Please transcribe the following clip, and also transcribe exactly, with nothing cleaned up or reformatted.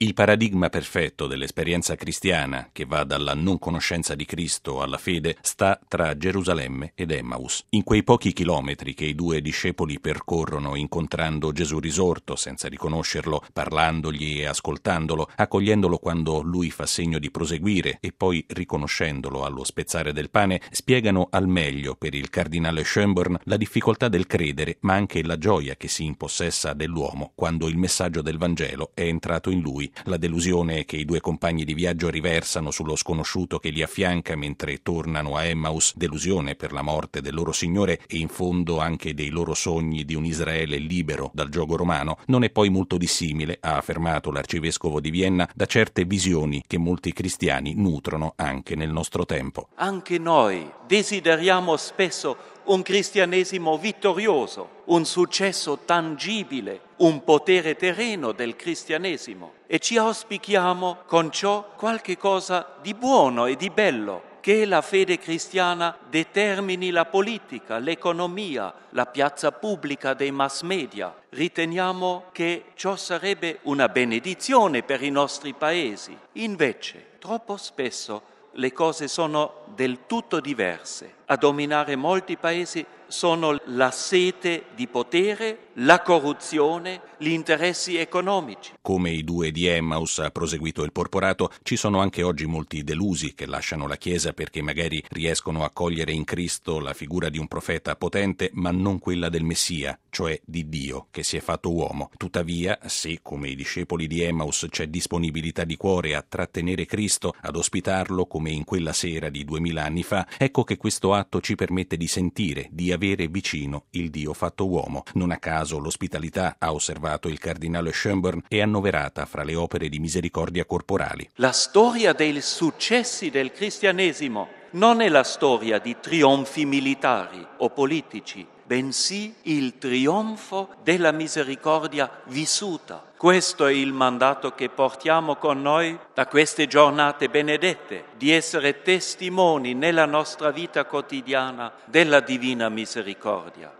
Il paradigma perfetto dell'esperienza cristiana, che va dalla non conoscenza di Cristo alla fede, sta tra Gerusalemme ed Emmaus. In quei pochi chilometri che i due discepoli percorrono incontrando Gesù risorto, senza riconoscerlo, parlandogli e ascoltandolo, accogliendolo quando lui fa segno di proseguire e poi riconoscendolo allo spezzare del pane, spiegano al meglio per il cardinale Schönborn la difficoltà del credere, ma anche la gioia che si impossessa dell'uomo quando il messaggio del Vangelo è entrato in lui, la delusione che i due compagni di viaggio riversano sullo sconosciuto che li affianca mentre tornano a Emmaus, delusione per la morte del loro Signore e in fondo anche dei loro sogni di un Israele libero dal giogo romano, non è poi molto dissimile, ha affermato l'arcivescovo di Vienna, da certe visioni che molti cristiani nutrono anche nel nostro tempo. Anche noi desideriamo spesso un cristianesimo vittorioso, un successo tangibile, un potere terreno del cristianesimo e ci auspichiamo con ciò qualche cosa di buono e di bello, che la fede cristiana determini la politica, l'economia, la piazza pubblica dei mass media. Riteniamo che ciò sarebbe una benedizione per i nostri paesi. Invece, troppo spesso le cose sono del tutto diverse. A dominare molti paesi sono la sete di potere, la corruzione, gli interessi economici. Come i due di Emmaus, ha proseguito il porporato, ci sono anche oggi molti delusi che lasciano la Chiesa perché magari riescono a cogliere in Cristo la figura di un profeta potente, ma non quella del Messia, cioè di Dio, che si è fatto uomo. Tuttavia, se come i discepoli di Emmaus c'è disponibilità di cuore a trattenere Cristo, ad ospitarlo come in quella sera di duemila anni fa, ecco che questo atto ci permette di sentire, di avere vicino il Dio fatto uomo. Non a caso l'ospitalità, ha osservato il cardinale Schönborn, è annoverata fra le opere di misericordia corporali. La storia dei successi del cristianesimo non è la storia di trionfi militari o politici, bensì il trionfo della misericordia vissuta. Questo è il mandato che portiamo con noi da queste giornate benedette, di essere testimoni nella nostra vita quotidiana della divina misericordia.